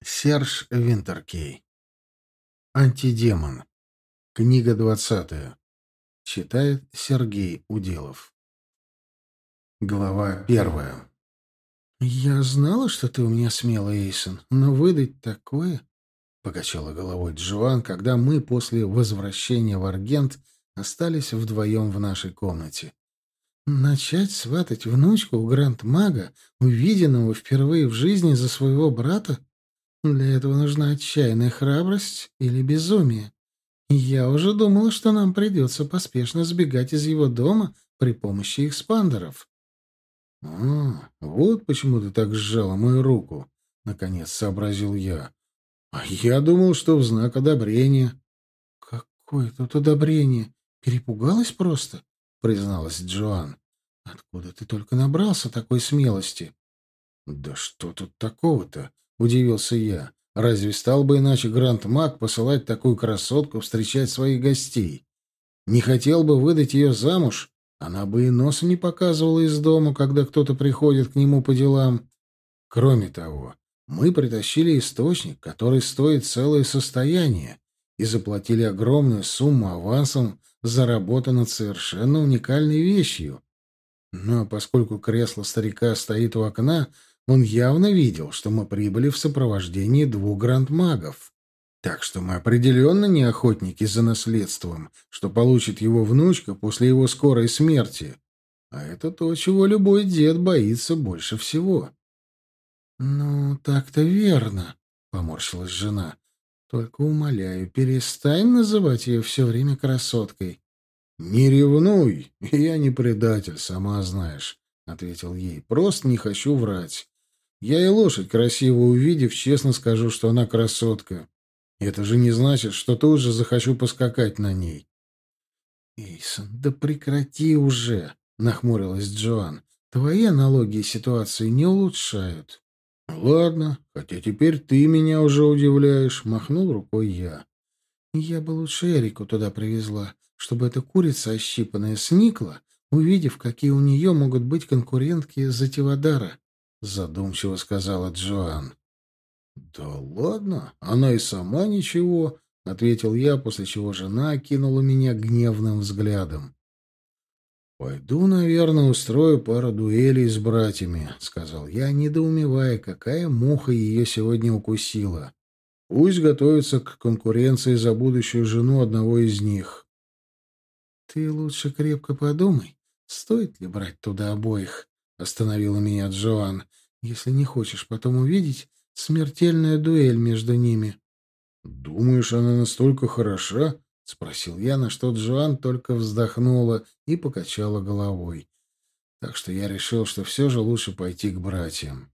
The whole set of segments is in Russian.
Серж Винтеркей. Антидемон. Книга 20. Читает Сергей Уделов. Глава 1. «Я знала, что ты у меня смелый, Эйсон, но выдать такое...» — покачала головой Джоан, когда мы после возвращения в Аргент остались вдвоем в нашей комнате. «Начать сватать внучку у гранд-мага, увиденного впервые в жизни за своего брата? Для этого нужна отчаянная храбрость или безумие. Я уже думала, что нам придется поспешно сбегать из его дома при помощи экспандеров». Вот почему ты так сжала мою руку», — наконец сообразил я. «А я думал, что в знак одобрения». «Какое тут одобрение? Перепугалась просто?» — призналась Джоан. «Откуда ты только набрался такой смелости?» «Да что тут такого-то?» — удивился я. «Разве стал бы иначе Гранд-Маг посылать такую красотку встречать своих гостей? Не хотел бы выдать ее замуж, она бы и носа не показывала из дома, когда кто-то приходит к нему по делам. Кроме того, мы притащили источник, который стоит целое состояние, и заплатили огромную сумму авансом за работу над совершенно уникальной вещью. Но поскольку кресло старика стоит у окна, он явно видел, что мы прибыли в сопровождении двух гранд-магов. Так что мы определенно не охотники за наследством, что получит его внучка после его скорой смерти. А это то, чего любой дед боится больше всего. «Ну, так-то верно», — поморщилась жена. «Только умоляю, перестань называть ее все время красоткой». «Не ревнуй, я не предатель, сама знаешь», — ответил ей. «Просто не хочу врать. Я и лошадь красиво увидев, честно скажу, что она красотка. Это же не значит, что тут же захочу поскакать на ней». «Эйсон, да прекрати уже», — нахмурилась Джоан. «Твои аналогии ситуации не улучшают». «Ладно, хотя теперь ты меня уже удивляешь», — махнул рукой я. «Я бы лучше Эрику туда привезла, чтобы эта курица ощипанная сникла, увидев, какие у нее могут быть конкурентки за Тивадара», — задумчиво сказала Джоан. «Да ладно, она и сама ничего», — ответил я, после чего жена окинула меня гневным взглядом. «Пойду, наверное, устрою пару дуэлей с братьями», — сказал я, недоумевая, какая муха ее сегодня укусила. «Пусть готовятся к конкуренции за будущую жену одного из них». «Ты лучше крепко подумай, стоит ли брать туда обоих», — остановила меня Джоан, «если не хочешь потом увидеть смертельную дуэль между ними». «Думаешь, она настолько хороша?» — спросил я, на что Джоан только вздохнула и покачала головой. Так что я решил, что все же лучше пойти к братьям.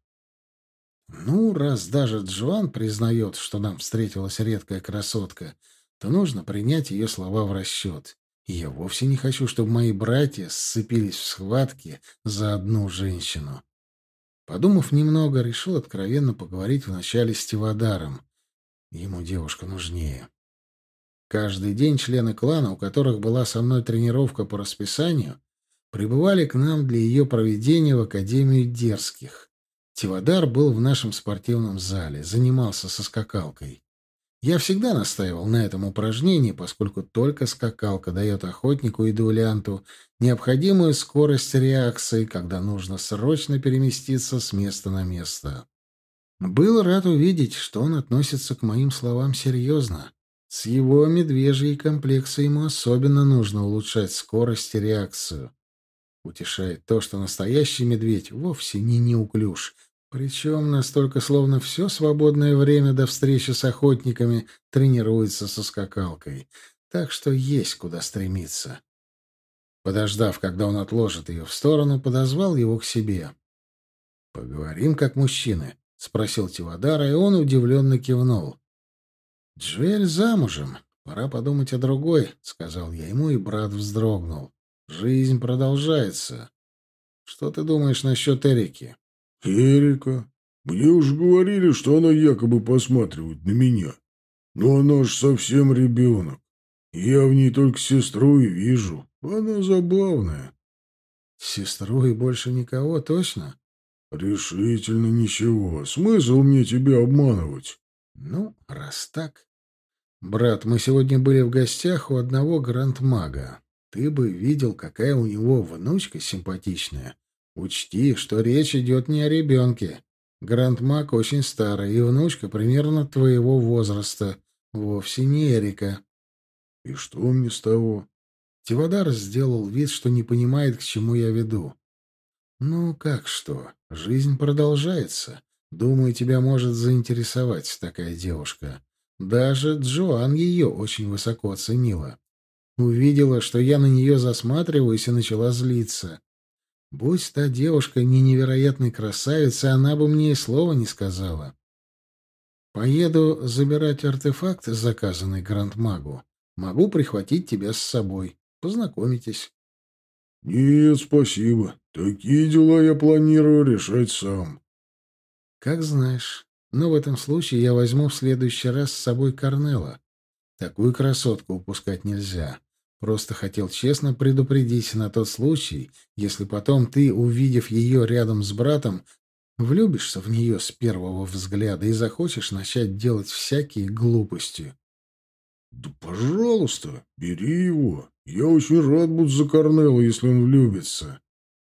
Ну, раз даже Джоан признает, что нам встретилась редкая красотка, то нужно принять ее слова в расчет. И я вовсе не хочу, чтобы мои братья сцепились в схватке за одну женщину. Подумав немного, решил откровенно поговорить вначале с Тивадаром. Ему девушка нужнее. Каждый день члены клана, у которых была со мной тренировка по расписанию, прибывали к нам для ее проведения в Академию Дерзких. Тивадар был в нашем спортивном зале, занимался со скакалкой. Я всегда настаивал на этом упражнении, поскольку только скакалка дает охотнику и дуэлянту необходимую скорость реакции, когда нужно срочно переместиться с места на место. Был рад увидеть, что он относится к моим словам серьезно. С его медвежьей комплексой ему особенно нужно улучшать скорость и реакцию. Утешает то, что настоящий медведь вовсе не неуклюж, причем настолько, словно все свободное время до встречи с охотниками тренируется со скакалкой. Так что есть куда стремиться. Подождав, когда он отложит ее в сторону, подозвал его к себе. «Поговорим как мужчины», — спросил Тивадара, и он удивленно кивнул. «Джуэль замужем. Пора подумать о другой», — сказал я ему, и брат вздрогнул. «Жизнь продолжается. Что ты думаешь насчет Эрики?» Эрика? Мне уж говорили, что она якобы посматривает на меня. Но она ж совсем ребенок. Я в ней только сестру и вижу. Она забавная. «Сестру и больше никого, точно?» Решительно ничего. Смысл мне тебя обманывать? Ну, раз так... Брат, мы сегодня были в гостях у одного гранд-мага. Ты бы видел, какая у него внучка симпатичная. Учти, что речь идет не о ребенке. Гранд-маг очень старый, и внучка примерно твоего возраста. Вовсе не Эрика. И что мне с того? Тивадар сделал вид, что не понимает, к чему я веду. Ну, как что? Жизнь продолжается. Думаю, тебя может заинтересовать такая девушка. Даже Джоан ее очень высоко оценила. Увидела, что я на нее засматриваюсь, и начала злиться. Будь та девушка не невероятной красавицей, она бы мне и слова не сказала. Поеду забирать артефакт, заказанный Гранд-магу. Могу прихватить тебя с собой. Познакомитесь. Нет, спасибо. Такие дела я планирую решать сам. Как знаешь. Но в этом случае я возьму в следующий раз с собой Корнелла. Такую красотку упускать нельзя. Просто хотел честно предупредить на тот случай, если потом ты, увидев ее рядом с братом, влюбишься в нее с первого взгляда и захочешь начать делать всякие глупости. Да, пожалуйста, бери его. Я очень рад буду за Корнелла, если он влюбится.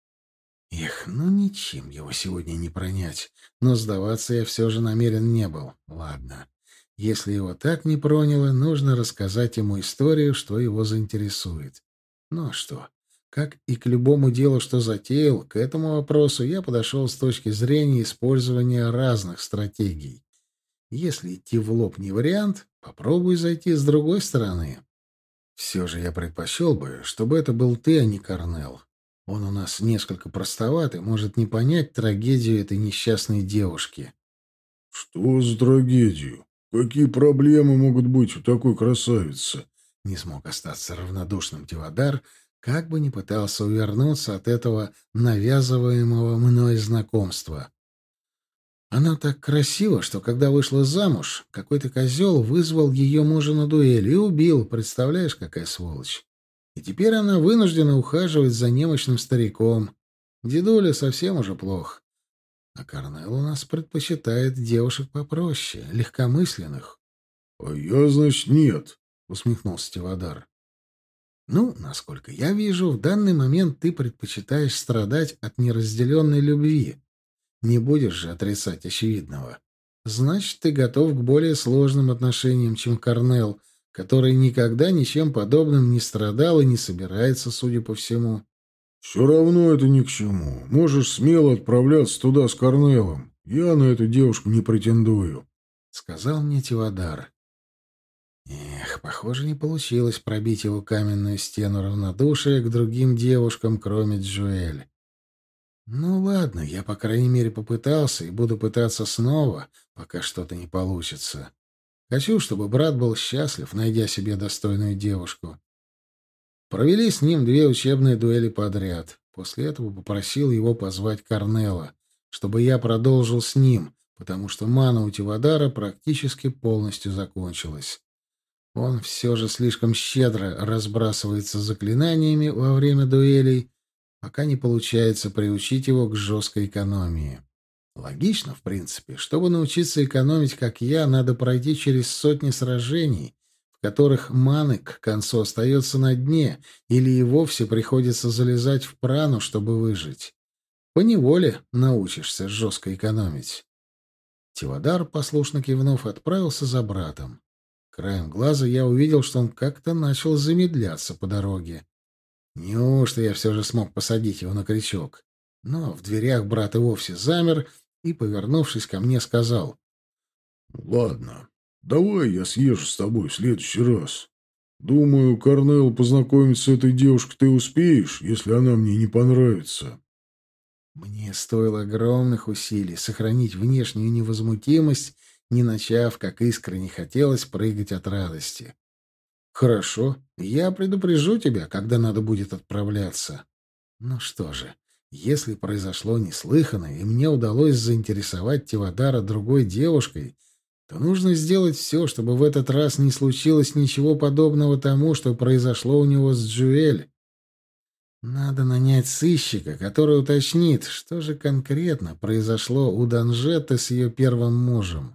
Эх, ну ничем его сегодня не пронять. Но сдаваться я все же намерен не был. Ладно. Если его так не проняло, нужно рассказать ему историю, что его заинтересует. Ну а что? Как и к любому делу, что затеял, к этому вопросу я подошел с точки зрения использования разных стратегий. Если идти в лоб не вариант, попробуй зайти с другой стороны. Все же я предпочел бы, чтобы это был ты, а не Корнел. Он у нас несколько простоват и может не понять трагедию этой несчастной девушки. Что за трагедию? Какие проблемы могут быть у такой красавицы? Не смог остаться равнодушным Тивадар, как бы ни пытался увернуться от этого навязываемого мной знакомства. Она так красива, что когда вышла замуж, какой-то козел вызвал ее мужа на дуэль и убил, представляешь, какая сволочь. И теперь она вынуждена ухаживать за немощным стариком. Дедуля совсем уже плох. А Корнел у нас предпочитает девушек попроще, легкомысленных. — А я, значит, нет, — усмехнулся Тивадар. — Ну, насколько я вижу, в данный момент ты предпочитаешь страдать от неразделенной любви. Не будешь же отрицать очевидного. Значит, ты готов к более сложным отношениям, чем Корнел, который никогда ничем подобным не страдал и не собирается, судя по всему. все равно это ни к чему. Можешь смело отправляться туда с Корнелом. Я на эту девушку не претендую. — сказал мне Тивадар. Эх, похоже, не получилось пробить его каменную стену равнодушия к другим девушкам, кроме Джоэль. Ну ладно, я, по крайней мере, попытался и буду пытаться снова, пока что-то не получится. Хочу, чтобы брат был счастлив, найдя себе достойную девушку. Провели с ним 2 учебные дуэли подряд. После этого попросил его позвать Корнела, чтобы я продолжил с ним, потому что мана у Тивадара практически полностью закончилась. Он все же слишком щедро разбрасывается заклинаниями во время дуэлей, пока не получается приучить его к жесткой экономии. Логично, в принципе. Чтобы научиться экономить, как я, надо пройти через сотни сражений, в которых маны к концу остается на дне, или и вовсе приходится залезать в прану, чтобы выжить. Поневоле научишься жестко экономить. Тивадар, послушно кивнув, отправился за братом. Краем глаза я увидел, что он как-то начал замедляться по дороге. Неужто я все же смог посадить его на крючок? Но в дверях брат и вовсе замер и, повернувшись ко мне, сказал: Ладно, давай я съезжу с тобой в следующий раз. Думаю, Корнел, познакомиться с этой девушкой ты успеешь, если она мне не понравится. Мне стоило огромных усилий сохранить внешнюю невозмутимость, не начав, как искренне хотелось, прыгать от радости. «Хорошо, я предупрежу тебя, когда надо будет отправляться». Ну что же, если произошло неслыханное, и мне удалось заинтересовать Тивадара другой девушкой, то нужно сделать все, чтобы в этот раз не случилось ничего подобного тому, что произошло у него с Джуэль. Надо нанять сыщика, который уточнит, что же конкретно произошло у Данжетты с ее первым мужем.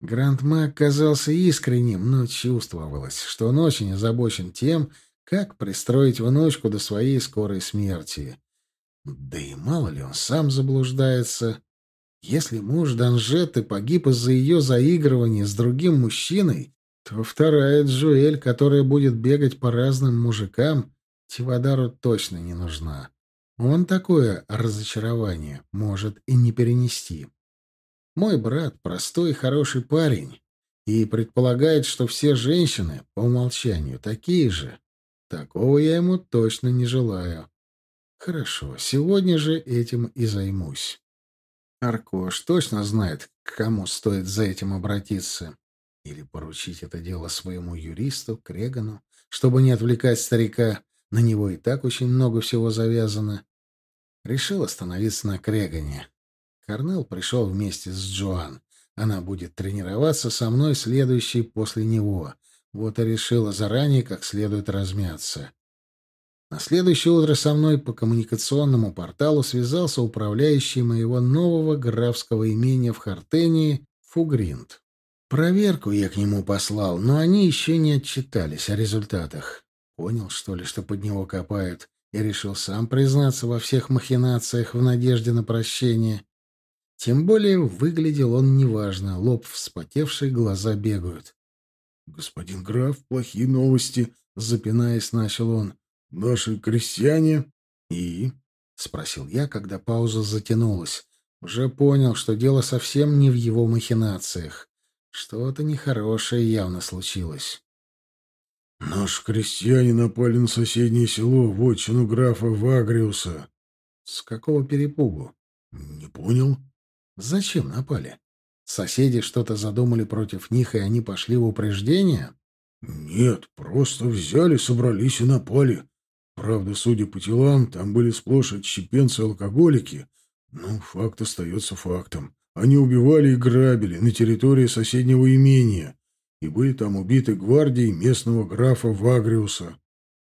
Гранд-маг казался искренним, но чувствовалось, что он очень озабочен тем, как пристроить внучку до своей скорой смерти. Да и мало ли он сам заблуждается. Если муж Данжеты погиб из-за ее заигрывания с другим мужчиной, то вторая Джуэль, которая будет бегать по разным мужикам, Тивадару точно не нужна. Он такое разочарование может и не перенести. Мой брат простой и хороший парень и предполагает, что все женщины по умолчанию такие же. Такого я ему точно не желаю. Хорошо, сегодня же этим и займусь. Аркош точно знает, к кому стоит за этим обратиться. Или поручить это дело своему юристу, Крегану, чтобы не отвлекать старика. На него и так очень много всего завязано. Решил остановиться на Крегане. Корнел пришел вместе с Джоан. Она будет тренироваться со мной, следующей после него. Вот и решила заранее как следует размяться. На следующее утро со мной по коммуникационному порталу связался управляющий моего нового графского имения в Хартении Фугринд. Проверку я к нему послал, но они еще не отчитались о результатах. Понял, что ли, что под него копают, и решил сам признаться во всех махинациях в надежде на прощение. Тем более выглядел он неважно, лоб вспотевший, глаза бегают. — Господин граф, плохие новости, — запинаясь, начал он. — Наши крестьяне... — И? — спросил я, когда пауза затянулась. Уже понял, что дело совсем не в его махинациях. Что-то нехорошее явно случилось. — Наши крестьяне напали на соседнее село, вотчину графа Вагриуса. — С какого перепугу? — Не понял. — Зачем напали? Соседи что-то задумали против них, и они пошли в упреждение? — Нет, просто взяли, собрались и напали. Правда, судя по телам, там были сплошь отщепенцы-алкоголики. Но факт остается фактом. Они убивали и грабили на территории соседнего имения, и были там убиты гвардией местного графа Вагриуса.